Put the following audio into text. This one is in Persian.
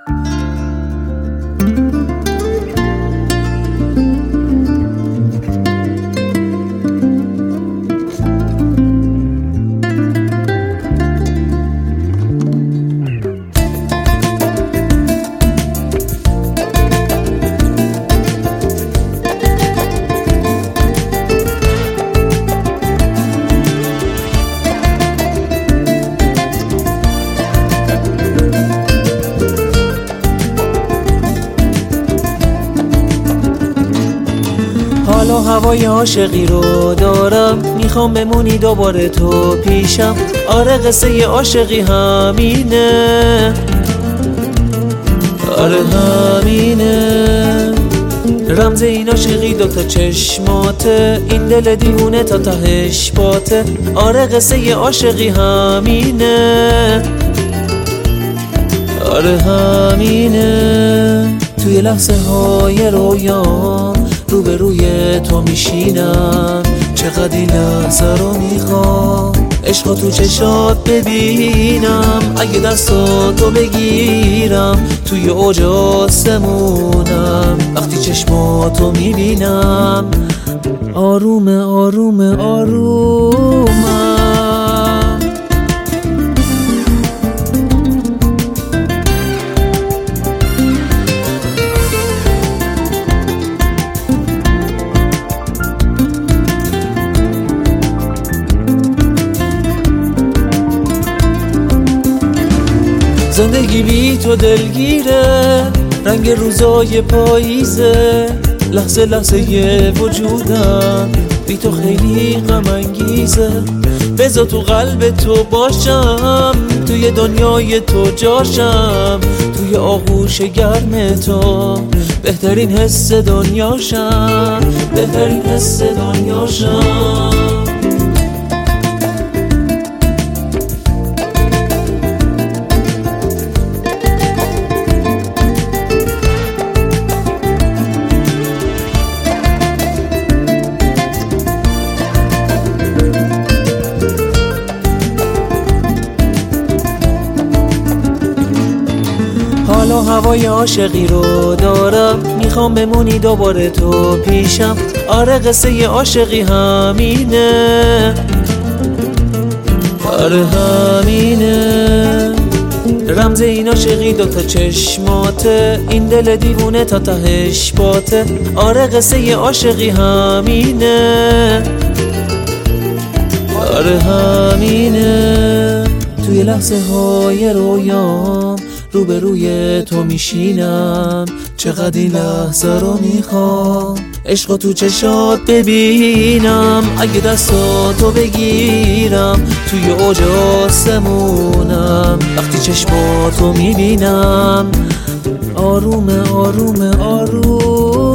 حالا هوای عاشقی رو دارم، میخوام بمونی دوباره تو پیشم. آره قصه عاشقی همینه، آره همینه. رمز این عاشقی دوتا چشماته، این دل دیوونه تا تهش باته. آره قصه عاشقی همینه، آره همینه. توی لحظه های رویام روبروی تو میشینم، چقدر این لحظه رو میخوام عشق تو چشات ببینم. اگه دستاتو بگیرم توی اوج آسمونم، وقتی چشماتو میبینم آرومه آرومه آرومم. زندگی بی تو دلگیره، رنگ روزای پاییزه. لحظه لحظه یه وجودم بی تو خیلی غم انگیزه. بذار تو قلب تو باشم، توی دنیای تو جاشم. توی آغوش گرم تو بهترین حس دنیاشم، بهترین حس دنیاشم. حالا هوای عاشقی رو دارم، میخوام بمونی دوباره تو پیشم. آره قصه عاشقی همینه، آره همینه. رمز این عاشقی دوتا چشماته، این دل دیوونه تا تهش باته. آره قصه عاشقی همینه، آره همینه. توی لحظه های رویام روبروی تو میشینم، چقدر این لحظه رو میخوام عشق تو چشات ببینم. اگه دستاتو بگیرم توی اوج آسمونم، وقتی چشماتو میبینم آرومه آرومه آروم.